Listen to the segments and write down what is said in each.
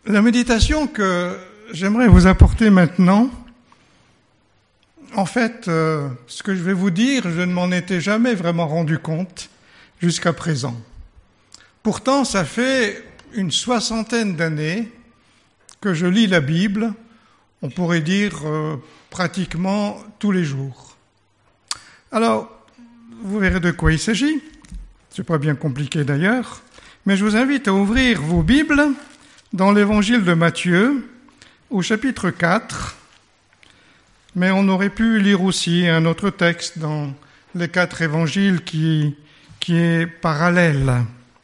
La méditation que j'aimerais vous apporter maintenant, en fait, ce que je vais vous dire, je ne m'en étais jamais vraiment rendu compte jusqu'à présent. Pourtant, ça fait une 60aine d'années que je lis la Bible, on pourrait dire pratiquement tous les jours. Alors, vous verrez de quoi il s'agit. C'est pas bien compliqué d'ailleurs, mais je vous invite à ouvrir vos Bibles dans l'évangile de Matthieu, au chapitre 4, mais on aurait pu lire aussi un autre texte dans les 4 évangiles qui est parallèle.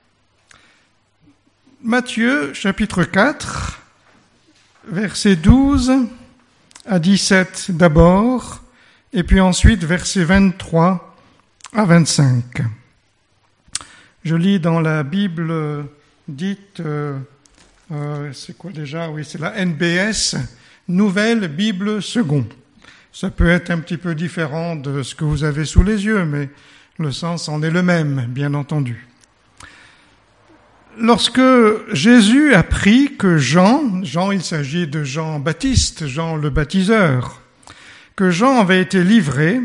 Matthieu, chapitre 4, versets 12 à 17 d'abord, et puis ensuite versets 23 à 25. Je lis dans la Bible dite... c'est quoi déjà? Oui, c'est la NBS, Nouvelle Bible Second. Ça peut être un petit peu différent de ce que vous avez sous les yeux, mais le sens en est le même, bien entendu. Lorsque Jésus apprit que Jean, il s'agit de Jean-Baptiste, Jean le baptiseur, que Jean avait été livré,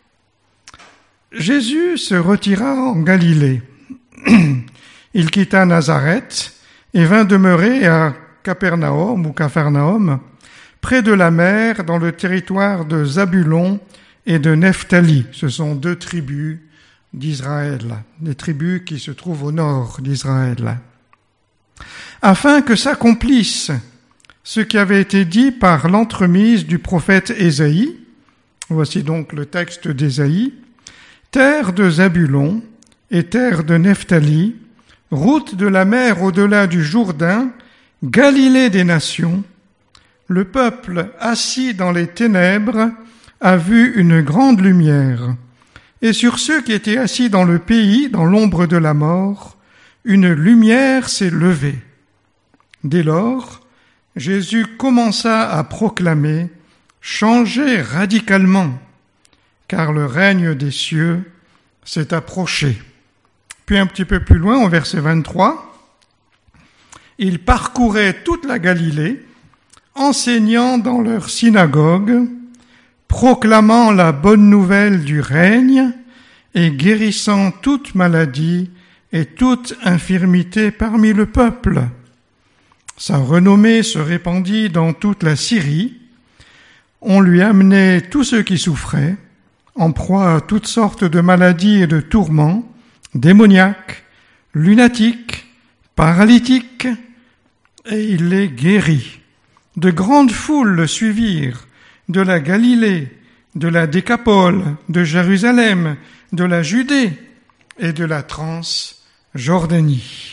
Jésus se retira en Galilée. Il quitta Nazareth et vint demeurer à Capernaum ou Capharnaüm, près de la mer, dans le territoire de Zabulon et de Nephtali. Ce sont 2 tribus d'Israël, des tribus qui se trouvent au nord d'Israël. Afin que s'accomplisse ce qui avait été dit par l'entremise du prophète Ésaïe, voici donc le texte d'Ésaïe, « Terre de Zabulon et terre de Nephtali, route de la mer au-delà du Jourdain, Galilée des nations, le peuple assis dans les ténèbres a vu une grande lumière. Et sur ceux qui étaient assis dans le pays, dans l'ombre de la mort, une lumière s'est levée. Dès lors, Jésus commença à proclamer « Changez radicalement, car le règne des cieux s'est approché. » Puis un petit peu plus loin, au verset 23, il parcourait toute la Galilée, enseignant dans leur synagogue, proclamant la bonne nouvelle du règne et guérissant toute maladie et toute infirmité parmi le peuple. Sa renommée se répandit dans toute la Syrie. On lui amenait tous ceux qui souffraient, en proie à toutes sortes de maladies et de tourments, démoniaques, lunatiques, paralytiques, et il les guérit. De grandes foules le suivirent, de la Galilée, de la Décapole, de Jérusalem, de la Judée et de la Transjordanie.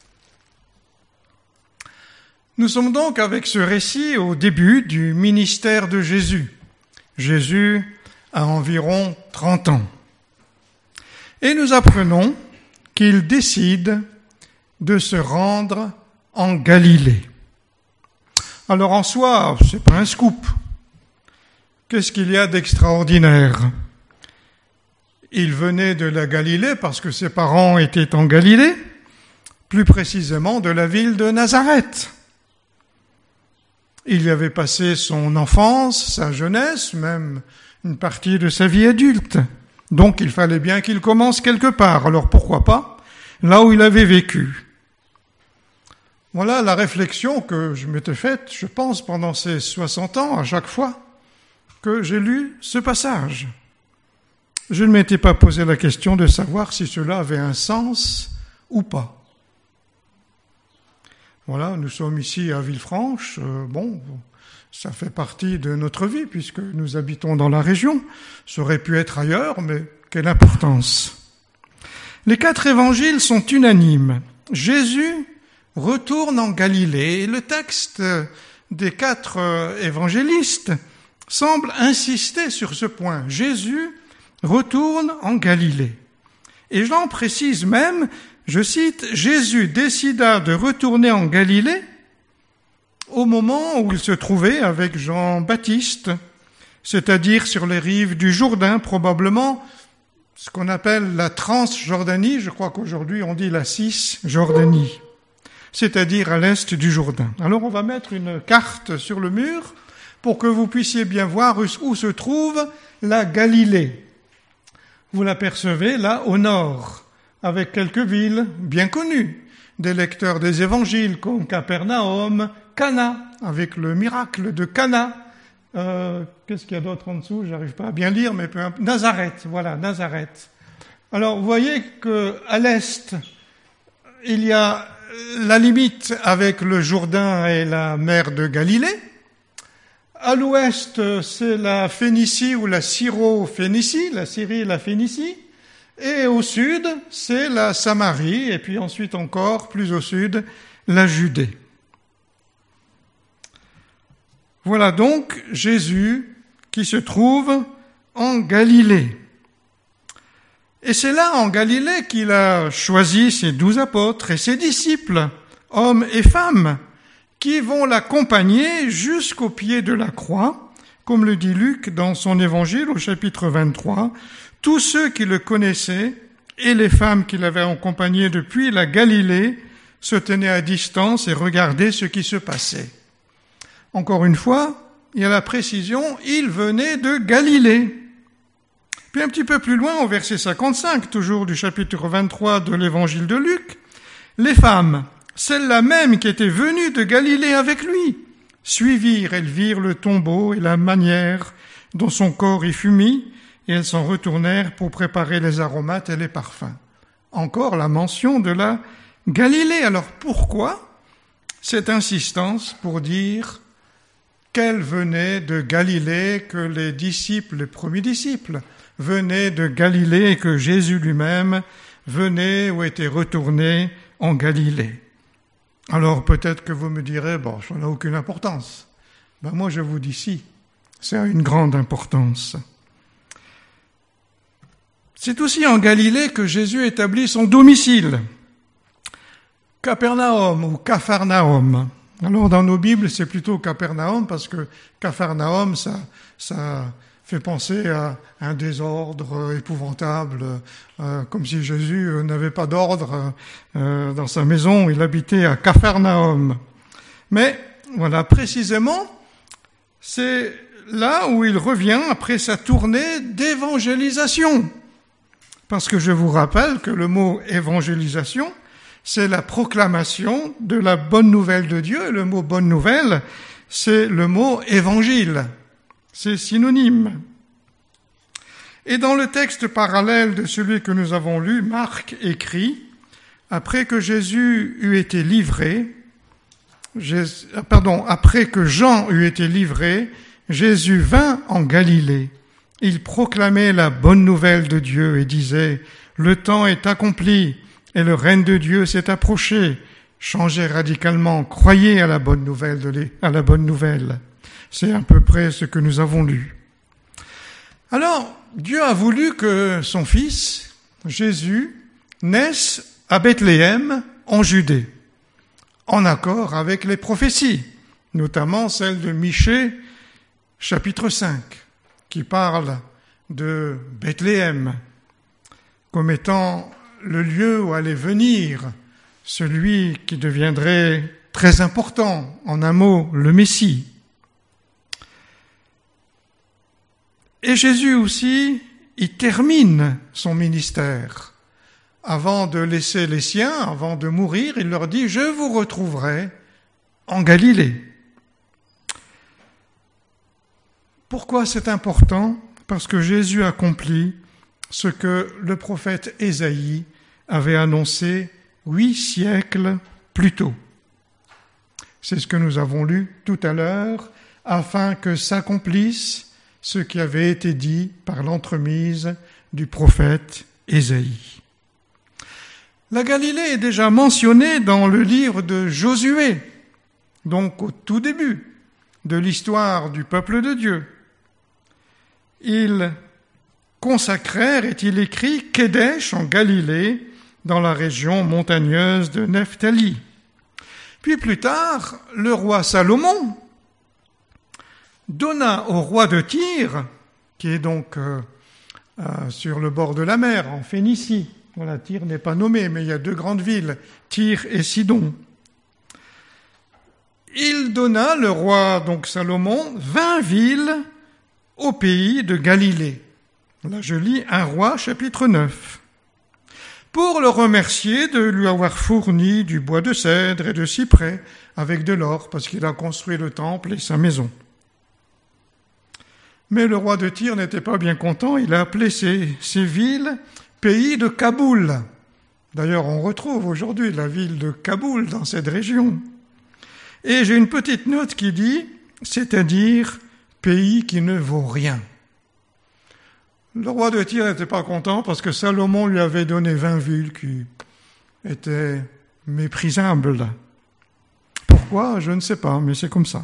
Nous sommes donc avec ce récit au début du ministère de Jésus. Jésus a environ 30 ans. Et nous apprenons qu'il décide de se rendre en Galilée. Alors en soi, c'est pas un scoop. Qu'est-ce qu'il y a d'extraordinaire? Il venait de la Galilée parce que ses parents étaient en Galilée, plus précisément de la ville de Nazareth. Il y avait passé son enfance, sa jeunesse, même une partie de sa vie adulte. Donc il fallait bien qu'il commence quelque part. Alors pourquoi pas là où il avait vécu? Voilà la réflexion que je m'étais faite, je pense, pendant ces 60 ans, à chaque fois que j'ai lu ce passage. Je ne m'étais pas posé la question de savoir si cela avait un sens ou pas. Voilà, nous sommes ici à Villefranche. Ça fait partie de notre vie puisque nous habitons dans la région. Ça aurait pu être ailleurs, mais quelle importance. Les 4 évangiles sont unanimes. Jésus retourne en Galilée et le texte des 4 évangélistes semble insister sur ce point. Jésus retourne en Galilée. Et Jean précise même, je cite, « Jésus décida de retourner en Galilée au moment où il se trouvait avec Jean-Baptiste, c'est-à-dire sur les rives du Jourdain, probablement ce qu'on appelle la Transjordanie, je crois qu'aujourd'hui on dit la Cisjordanie. c'est-à-dire à l'est du Jourdain. Alors on va mettre une carte sur le mur pour que vous puissiez bien voir où se trouve la Galilée. Vous l'apercevez là au nord, avec quelques villes bien connues, des lecteurs des évangiles comme Capernaum, Cana, avec le miracle de Cana. Qu'est-ce qu'il y a d'autre en dessous? J'arrive pas à bien lire, mais peu importe. Nazareth, voilà, Nazareth. Alors, vous voyez qu'à l'est, il y a la limite avec le Jourdain et la mer de Galilée. À l'ouest, c'est la Phénicie ou la Syro-Phénicie, la Syrie et la Phénicie. Et au sud, c'est la Samarie, et puis ensuite encore, plus au sud, la Judée. Voilà donc Jésus qui se trouve en Galilée. Et c'est là, en Galilée, qu'il a choisi ses 12 apôtres et ses disciples, hommes et femmes, qui vont l'accompagner jusqu'au pied de la croix, comme le dit Luc dans son évangile au chapitre 23. Tous ceux qui le connaissaient et les femmes qui l'avaient accompagné depuis la Galilée se tenaient à distance et regardaient ce qui se passait. Encore une fois, il y a la précision, ils venaient de Galilée. Puis un petit peu plus loin, au verset 55, toujours du chapitre 23 de l'évangile de Luc, les femmes, celles-là même qui étaient venues de Galilée avec lui, suivirent, elles virent le tombeau et la manière dont son corps y fut mis, et elles s'en retournèrent pour préparer les aromates et les parfums. Encore la mention de la Galilée. Alors pourquoi cette insistance pour dire qu'elle venait de Galilée, que les disciples, les premiers disciples, venaient de Galilée et que Jésus lui-même venait ou était retourné en Galilée? Alors peut-être que vous me direz, bon, ça n'a aucune importance. Ben moi je vous dis si, ça a une grande importance. C'est aussi en Galilée que Jésus établit son domicile, Capernaum ou Capharnaüm. Alors dans nos Bibles, c'est plutôt Capernaum parce que Capharnaüm, ça fait penser à un désordre épouvantable, comme si Jésus n'avait pas d'ordre dans sa maison, il habitait à Capharnaüm. Mais voilà, précisément, c'est là où il revient après sa tournée d'évangélisation. Parce que je vous rappelle que le mot évangélisation, c'est la proclamation de la bonne nouvelle de Dieu. Et le mot bonne nouvelle, c'est le mot évangile. C'est synonyme. Et dans le texte parallèle de celui que nous avons lu, Marc écrit, après que Jésus eut été livré, après que Jean eut été livré, Jésus vint en Galilée. Il proclamait la bonne nouvelle de Dieu et disait, « Le temps est accompli et le règne de Dieu s'est approché. Changez radicalement, croyez à la bonne nouvelle. » C'est à peu près ce que nous avons lu. Alors, Dieu a voulu que son fils, Jésus, naisse à Bethléem, en Judée, en accord avec les prophéties, notamment celle de Michée, chapitre 5, qui parle de Bethléem comme étant le lieu où allait venir celui qui deviendrait très important, en un mot, le Messie. Et Jésus aussi, il termine son ministère. Avant de laisser les siens, avant de mourir, il leur dit « Je vous retrouverai en Galilée ». Pourquoi c'est important? Parce que Jésus accomplit ce que le prophète Ésaïe avait annoncé 8 siècles plus tôt. C'est ce que nous avons lu tout à l'heure, afin que s'accomplisse ce qui avait été dit par l'entremise du prophète Ésaïe. La Galilée est déjà mentionnée dans le livre de Josué, donc au tout début de l'histoire du peuple de Dieu. Ils consacrèrent, est-il écrit, Kédesh en Galilée, dans la région montagneuse de Nephtali. Puis plus tard, le roi Salomon donna au roi de Tyr, qui est donc sur le bord de la mer, en Phénicie. Voilà, Tyr n'est pas nommé, mais il y a 2 grandes villes, Tyr et Sidon. il donna, le roi donc Salomon, 20 villes au pays de Galilée. Là je lis 1 Roi chapitre 9. Pour le remercier de lui avoir fourni du bois de cèdre et de cyprès avec de l'or, parce qu'il a construit le temple et sa maison. Mais le roi de Tyr n'était pas bien content, il a appelé ces villes pays de Kaboul. D'ailleurs, on retrouve aujourd'hui la ville de Kaboul dans cette région. Et j'ai une petite note qui dit, c'est-à-dire pays qui ne vaut rien. Le roi de Tyr n'était pas content parce que Salomon lui avait donné 20 villes qui étaient méprisables. Pourquoi? Je ne sais pas, mais c'est comme ça.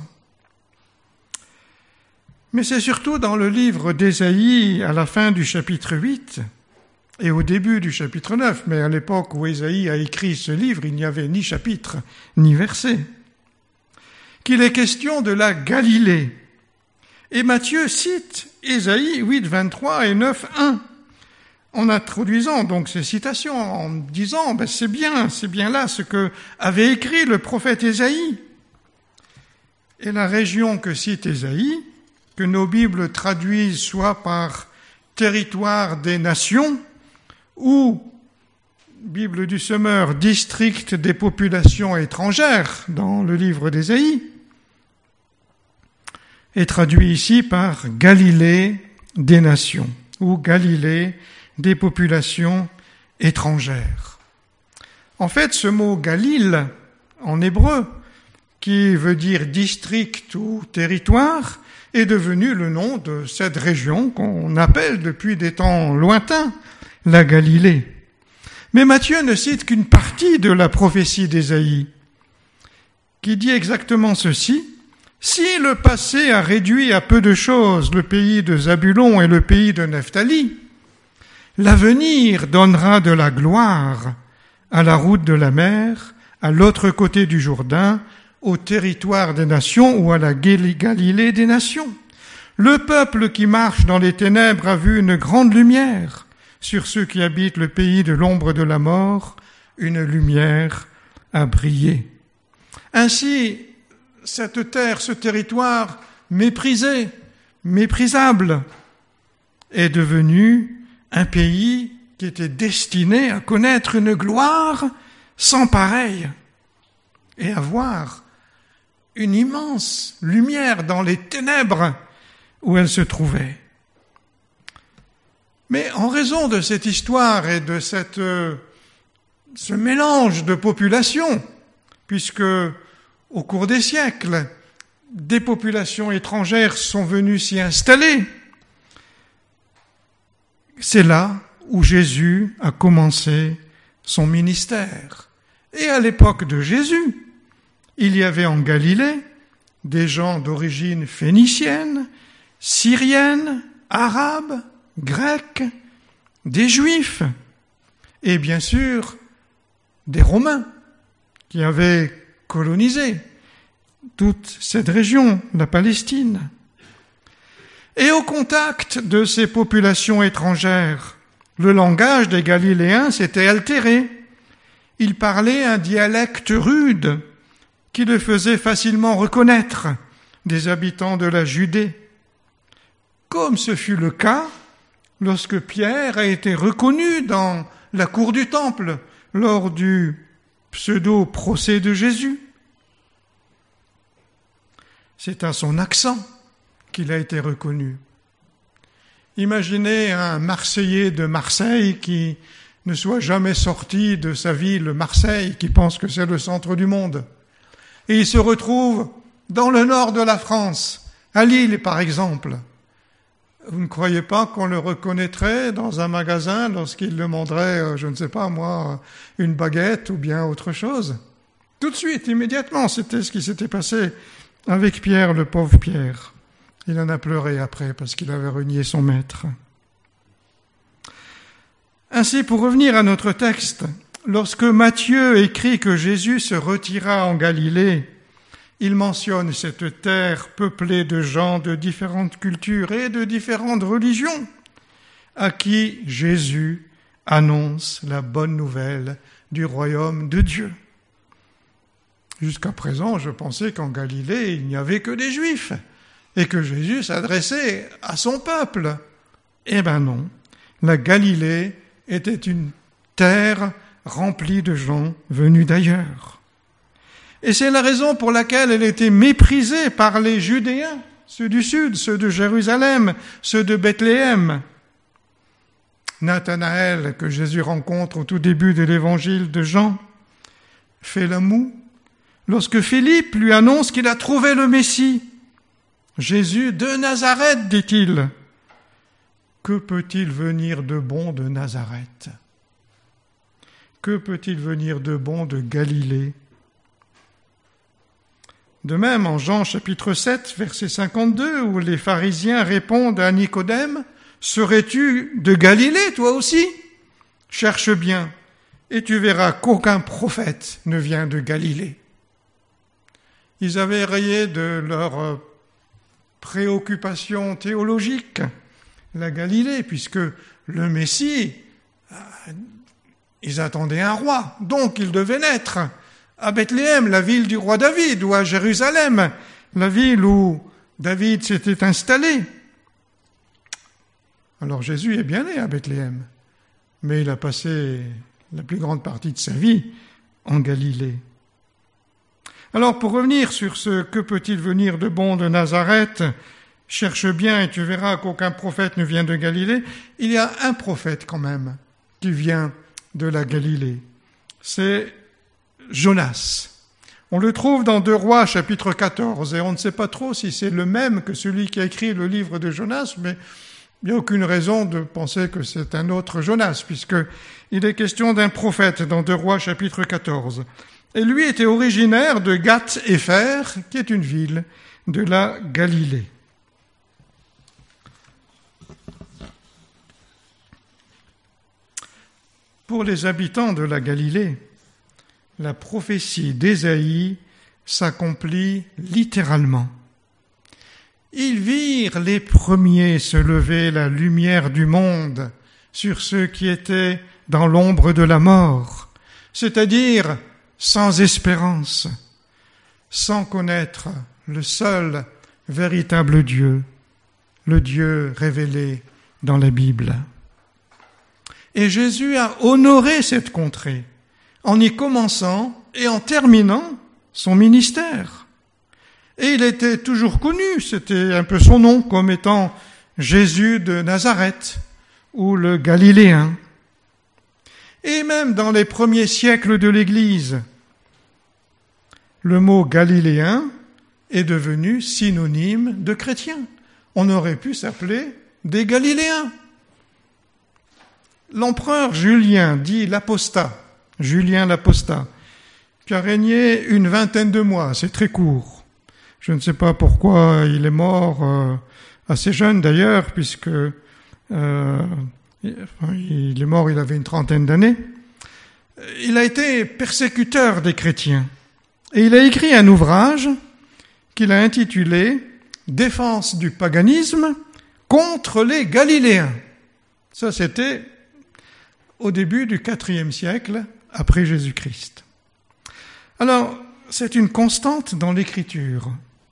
Mais c'est surtout dans le livre d'Ésaïe, à la fin du chapitre 8 et au début du chapitre 9, mais à l'époque où Ésaïe a écrit ce livre, il n'y avait ni chapitre ni verset, qu'il est question de la Galilée. Et Matthieu cite Ésaïe 8, 23 et 9, 1, en introduisant donc ces citations, en disant c'est bien là ce que avait écrit le prophète Ésaïe. Et la région que cite Ésaïe, que nos Bibles traduisent soit par territoire des nations ou, Bible du Semeur, district des populations étrangères dans le livre d'Ésaïe, est traduit ici par Galilée des nations ou Galilée des populations étrangères. En fait, ce mot Galil, en hébreu, qui veut dire district ou territoire, est devenu le nom de cette région qu'on appelle depuis des temps lointains la Galilée. Mais Matthieu ne cite qu'une partie de la prophétie d'Ésaïe, qui dit exactement ceci. Si le passé a réduit à peu de choses le pays de Zabulon et le pays de Nephtali, l'avenir donnera de la gloire à la route de la mer, à l'autre côté du Jourdain, au territoire des nations ou à la Galilée des nations. Le peuple qui marche dans les ténèbres a vu une grande lumière. Sur ceux qui habitent le pays de l'ombre de la mort, une lumière a brillé. Ainsi, cette terre, ce territoire méprisé, méprisable, est devenu un pays qui était destiné à connaître une gloire sans pareille et à voir une immense lumière dans les ténèbres où elle se trouvait. Mais en raison de cette histoire et de ce mélange de populations, puisque au cours des siècles, des populations étrangères sont venues s'y installer, c'est là où Jésus a commencé son ministère. Et à l'époque de Jésus, il y avait en Galilée des gens d'origine phénicienne, syrienne, arabe, grecque, des Juifs et bien sûr des Romains qui avaient colonisé toute cette région, la Palestine. Et au contact de ces populations étrangères, le langage des Galiléens s'était altéré. Ils parlaient un dialecte rude qui le faisait facilement reconnaître des habitants de la Judée, comme ce fut le cas lorsque Pierre a été reconnu dans la cour du temple lors du pseudo-procès de Jésus. C'est à son accent qu'il a été reconnu. Imaginez un Marseillais de Marseille qui ne soit jamais sorti de sa ville, Marseille, qui pense que c'est le centre du monde. Et il se retrouve dans le nord de la France, à Lille par exemple. Vous ne croyez pas qu'on le reconnaîtrait dans un magasin lorsqu'il demanderait, je ne sais pas moi, une baguette ou bien autre chose? Tout de suite, immédiatement, c'était ce qui s'était passé avec Pierre, le pauvre Pierre. Il en a pleuré après parce qu'il avait renié son maître. Ainsi, pour revenir à notre texte, lorsque Matthieu écrit que Jésus se retira en Galilée, il mentionne cette terre peuplée de gens de différentes cultures et de différentes religions, à qui Jésus annonce la bonne nouvelle du royaume de Dieu. Jusqu'à présent, je pensais qu'en Galilée, il n'y avait que des Juifs et que Jésus s'adressait à son peuple. Eh ben non, la Galilée était une terre remplie de gens venus d'ailleurs. Et c'est la raison pour laquelle elle était méprisée par les Judéens, ceux du sud, ceux de Jérusalem, ceux de Bethléem. Nathanaël, que Jésus rencontre au tout début de l'évangile de Jean, fait la moue lorsque Philippe lui annonce qu'il a trouvé le Messie. Jésus de Nazareth, dit-il. Que peut-il venir de bon de Nazareth? Que peut-il venir de bon de Galilée? De même, en Jean chapitre 7, verset 52, où les pharisiens répondent à Nicodème, « Serais-tu de Galilée, toi aussi? Cherche bien, et tu verras qu'aucun prophète ne vient de Galilée. » Ils avaient rayé de leur préoccupation théologique la Galilée, puisque le Messie, ils attendaient un roi, donc il devait naître à Bethléem, la ville du roi David, ou à Jérusalem, la ville où David s'était installé. Alors Jésus est bien né à Bethléem, mais il a passé la plus grande partie de sa vie en Galilée. Alors pour revenir sur ce « que peut-il venir de bon de Nazareth ?» Cherche bien et tu verras qu'aucun prophète ne vient de Galilée. Il y a un prophète quand même qui vient de la Galilée. C'est Jonas. On le trouve dans 2 Rois chapitre 14 et on ne sait pas trop si c'est le même que celui qui a écrit le livre de Jonas, mais il n'y a aucune raison de penser que c'est un autre Jonas, puisqu'il est question d'un prophète dans 2 Rois chapitre 14. Et lui était originaire de Gath-Hépher, qui est une ville de la Galilée. Pour les habitants de la Galilée, la prophétie d'Ésaïe s'accomplit littéralement. Ils virent les premiers se lever la lumière du monde sur ceux qui étaient dans l'ombre de la mort, c'est-à-dire sans espérance, sans connaître le seul véritable Dieu, le Dieu révélé dans la Bible. Et Jésus a honoré cette contrée en y commençant et en terminant son ministère. Et il était toujours connu, c'était un peu son nom, comme étant Jésus de Nazareth ou le Galiléen. Et même dans les premiers siècles de l'Église, le mot galiléen est devenu synonyme de chrétien. On aurait pu s'appeler des Galiléens. L'empereur Julien, dit l'apostat, Julien l'apostat, qui a régné une 20aine de mois, c'est très court. Je ne sais pas pourquoi il est mort assez jeune d'ailleurs, puisque il est mort, il avait une 30aine d'années. Il a été persécuteur des chrétiens. Et il a écrit un ouvrage qu'il a intitulé « Défense du paganisme contre les Galiléens ». Ça, c'était au début du IVe siècle après Jésus-Christ. Alors, c'est une constante dans l'Écriture.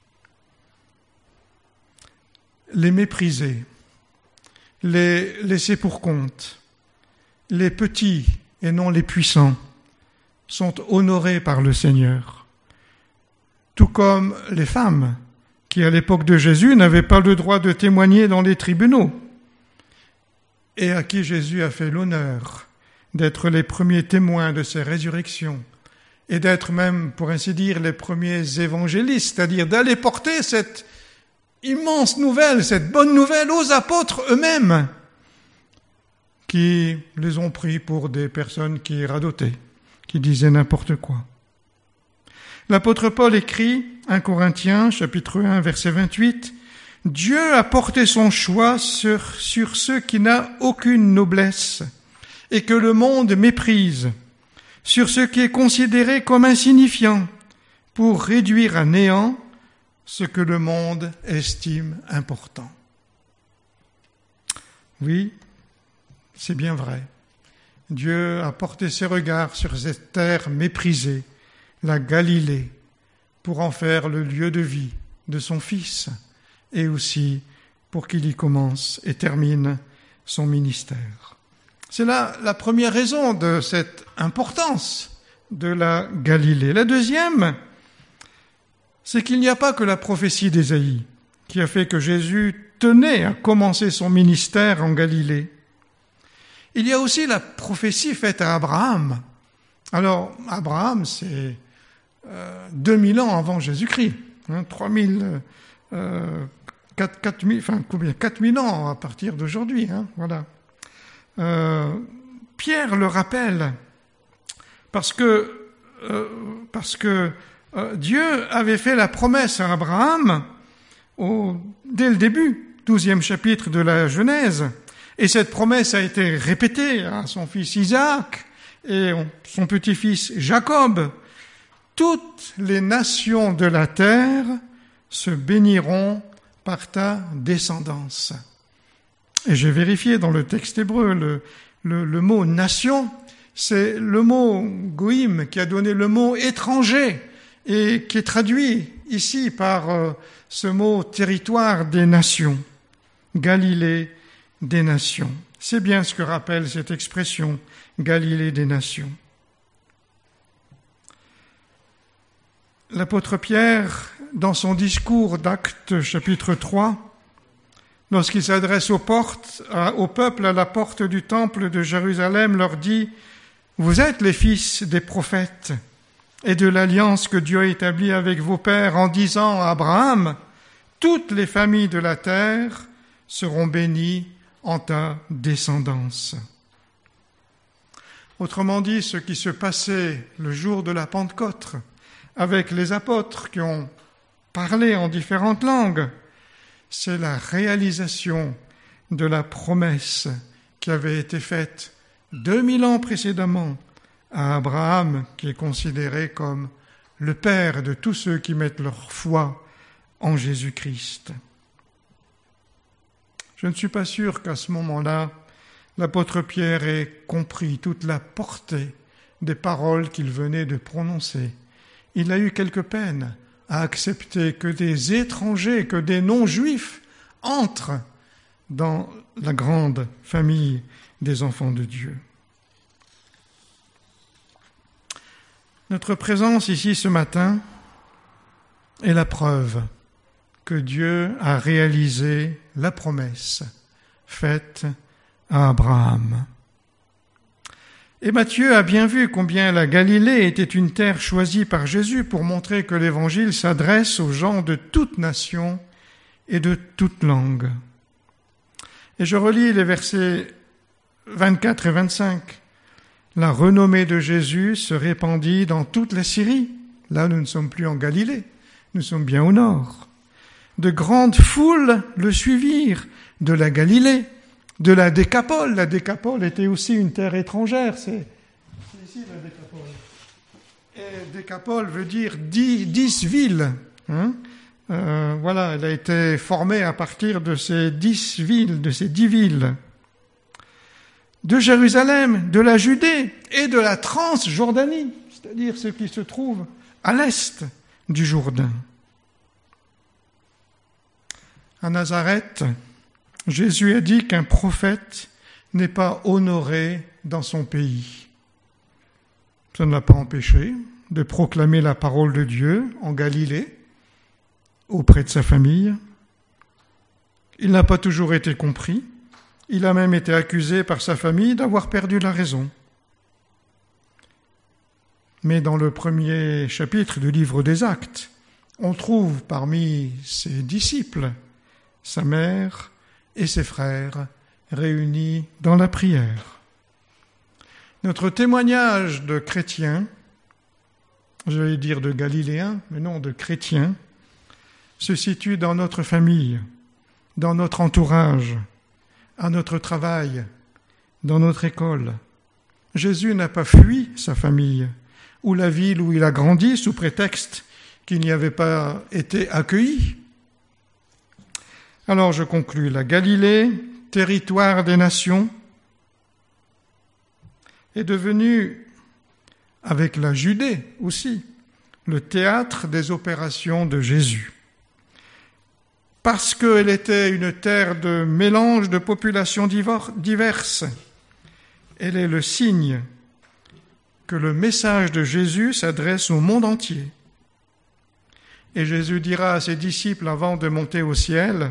Les mépriser, les laisser pour compte, les petits et non les puissants sont honorés par le Seigneur. Tout comme les femmes qui, à l'époque de Jésus, n'avaient pas le droit de témoigner dans les tribunaux et à qui Jésus a fait l'honneur d'être les premiers témoins de ses résurrections et d'être même, pour ainsi dire, les premiers évangélistes, c'est-à-dire d'aller porter cette immense nouvelle, cette bonne nouvelle aux apôtres eux-mêmes qui les ont pris pour des personnes qui radotaient, qui disaient n'importe quoi. L'apôtre Paul écrit, 1 Corinthiens, chapitre 1, verset 28, « Dieu a porté son choix sur ceux qui n'ont aucune noblesse et que le monde méprise, sur ce qui est considéré comme insignifiant, pour réduire à néant ce que le monde estime important. » Oui, c'est bien vrai. Dieu a porté ses regards sur cette terre méprisée, la Galilée pour en faire le lieu de vie de son Fils et aussi pour qu'il y commence et termine son ministère. C'est là la première raison de cette importance de la Galilée. La deuxième, c'est qu'il n'y a pas que la prophétie d'Ésaïe qui a fait que Jésus tenait à commencer son ministère en Galilée. Il y a aussi la prophétie faite à Abraham. Alors, Abraham, c'est 2000 ans avant Jésus-Christ, 4000 ans à partir d'aujourd'hui, voilà. Pierre le rappelle parce que Dieu avait fait la promesse à Abraham dès le début, 12e chapitre de la Genèse, et cette promesse a été répétée à son fils Isaac et son petit-fils Jacob. Toutes les nations de la terre se béniront par ta descendance. Et j'ai vérifié dans le texte hébreu, le mot nation, c'est le mot goïm qui a donné le mot étranger et qui est traduit ici par ce mot territoire des nations, Galilée des nations. C'est bien ce que rappelle cette expression, Galilée des nations. L'apôtre Pierre, dans son discours d'Actes chapitre 3, lorsqu'il s'adresse au peuple à la porte du temple de Jérusalem, leur dit « Vous êtes les fils des prophètes et de l'alliance que Dieu a établie avec vos pères en disant à Abraham, toutes les familles de la terre seront bénies en ta descendance. » Autrement dit, ce qui se passait le jour de la Pentecôte, avec les apôtres qui ont parlé en différentes langues, c'est la réalisation de la promesse qui avait été faite 2000 ans précédemment à Abraham, qui est considéré comme le père de tous ceux qui mettent leur foi en Jésus-Christ. Je ne suis pas sûr qu'à ce moment-là, l'apôtre Pierre ait compris toute la portée des paroles qu'il venait de prononcer. Il a eu quelque peine à accepter que des étrangers, que des non-juifs entrent dans la grande famille des enfants de Dieu. Notre présence ici ce matin est la preuve que Dieu a réalisé la promesse faite à Abraham. Et Matthieu a bien vu combien la Galilée était une terre choisie par Jésus pour montrer que l'Évangile s'adresse aux gens de toute nation et de toute langue. Et je relis les versets 24 et 25. La renommée de Jésus se répandit dans toute la Syrie. Là, nous ne sommes plus en Galilée, nous sommes bien au nord. De grandes foules le suivirent de la Galilée, de la Décapole. La Décapole était aussi une terre étrangère. C'est ici la Décapole. Et Décapole veut dire 10 villes. Voilà, elle a été formée à partir de ces 10 villes, de ces 10 villes. De Jérusalem, de la Judée et de la Transjordanie, c'est-à-dire ce qui se trouve à l'est du Jourdain. À Nazareth, Jésus a dit qu'un prophète n'est pas honoré dans son pays. Ça ne l'a pas empêché de proclamer la parole de Dieu en Galilée, auprès de sa famille. Il n'a pas toujours été compris. Il a même été accusé par sa famille d'avoir perdu la raison. Mais dans le premier chapitre du livre des Actes, on trouve parmi ses disciples sa mère et ses frères réunis dans la prière. Notre témoignage de chrétiens, j'allais dire de Galiléens, mais non, de chrétiens, se situe dans notre famille, dans notre entourage, à notre travail, dans notre école. Jésus n'a pas fui sa famille ou la ville où il a grandi sous prétexte qu'il n'y avait pas été accueilli. Alors je conclus, la Galilée, territoire des nations, est devenue, avec la Judée aussi, le théâtre des opérations de Jésus. Parce qu'elle était une terre de mélange de populations diverses, elle est le signe que le message de Jésus s'adresse au monde entier. Et Jésus dira à ses disciples avant de monter au ciel,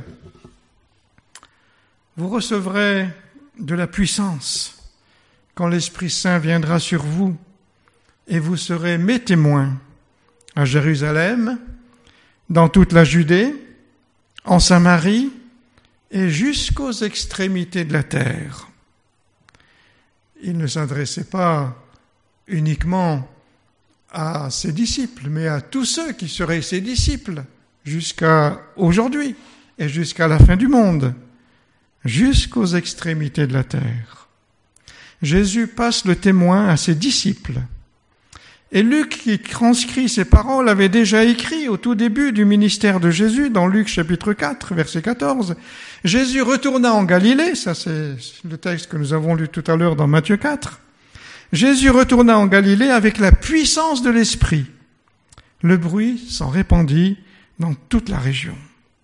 « Vous recevrez de la puissance quand l'Esprit Saint viendra sur vous, et vous serez mes témoins à Jérusalem, dans toute la Judée, en Samarie et jusqu'aux extrémités de la terre. » Il ne s'adressait pas uniquement à ses disciples, mais à tous ceux qui seraient ses disciples jusqu'à aujourd'hui et jusqu'à la fin du monde, jusqu'aux extrémités de la terre. Jésus passe le témoin à ses disciples. Et Luc, qui transcrit ces paroles, avait déjà écrit au tout début du ministère de Jésus, dans Luc chapitre 4, verset 14. Jésus retourna en Galilée, ça c'est le texte que nous avons lu tout à l'heure dans Matthieu 4. Jésus retourna en Galilée avec la puissance de l'Esprit. Le bruit s'en répandit dans toute la région.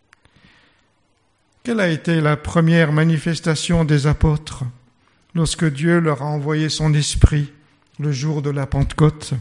Quelle a été la première manifestation des apôtres lorsque Dieu leur a envoyé son Esprit le jour de la Pentecôte?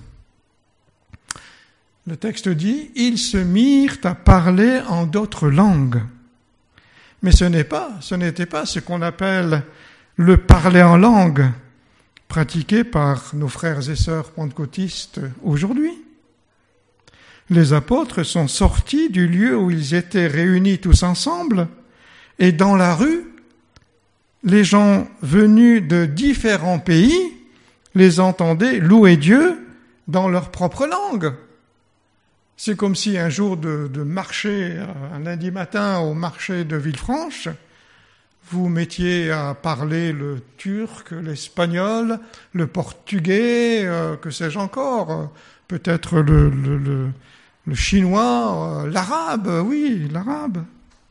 Le texte dit « Ils se mirent à parler en d'autres langues ». Mais ce n'était pas ce qu'on appelle le parler en langue, pratiqué par nos frères et sœurs pentecôtistes aujourd'hui. Les apôtres sont sortis du lieu où ils étaient réunis tous ensemble, et dans la rue, les gens venus de différents pays les entendaient louer Dieu dans leur propre langue. C'est comme si un jour de marché, un lundi matin au marché de Villefranche, vous mettiez à parler le turc, l'espagnol, le portugais, que sais-je encore, peut-être le chinois, l'arabe, oui, l'arabe.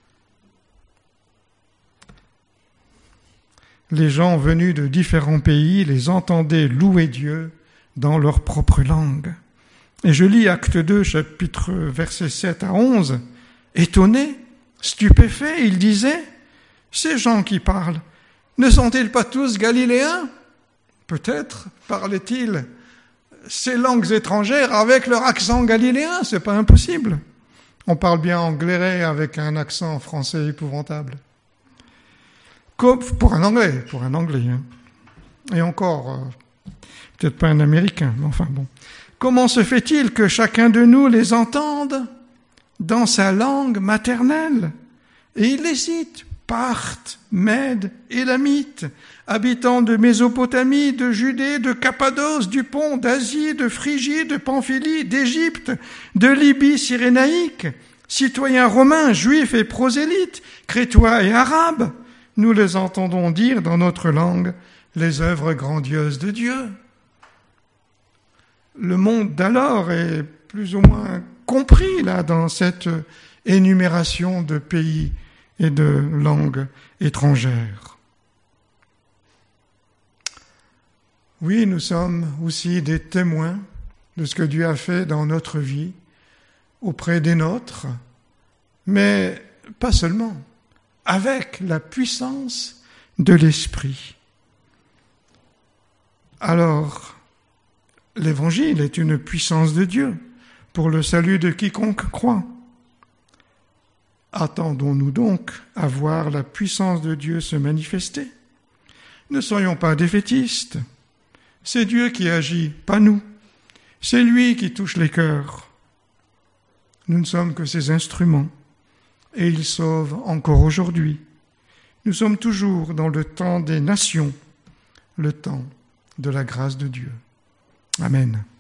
Les gens venus de différents pays les entendaient louer Dieu dans leur propre langue. Et je lis Acte 2, chapitre versets 7 à 11. Étonné, stupéfait, il disait, « Ces gens qui parlent, ne sont-ils pas tous galiléens ?» Peut-être parlaient-ils ces langues étrangères avec leur accent galiléen, c'est pas impossible. On parle bien anglais avec un accent français épouvantable. Comme pour un anglais. Hein. Et encore, peut-être pas un américain, mais enfin bon. Comment se fait-il que chacun de nous les entende dans sa langue maternelle? Et il les cite, Parthes, Mèdes, Élamites, habitants de Mésopotamie, de Judée, de Cappadoce, du Pont, d'Asie, de Phrygie, de Pamphylie, d'Égypte, de Libye cyrénaïque, citoyens romains, juifs et prosélytes, crétois et arabes. Nous les entendons dire dans notre langue les œuvres grandioses de Dieu. Le monde d'alors est plus ou moins compris là dans cette énumération de pays et de langues étrangères. Oui, nous sommes aussi des témoins de ce que Dieu a fait dans notre vie, auprès des nôtres, mais pas seulement, avec la puissance de l'Esprit. Alors, l'Évangile est une puissance de Dieu pour le salut de quiconque croit. Attendons-nous donc à voir la puissance de Dieu se manifester. Ne soyons pas défaitistes. C'est Dieu qui agit, pas nous. C'est lui qui touche les cœurs. Nous ne sommes que ses instruments et il sauve encore aujourd'hui. Nous sommes toujours dans le temps des nations, le temps de la grâce de Dieu. Amen.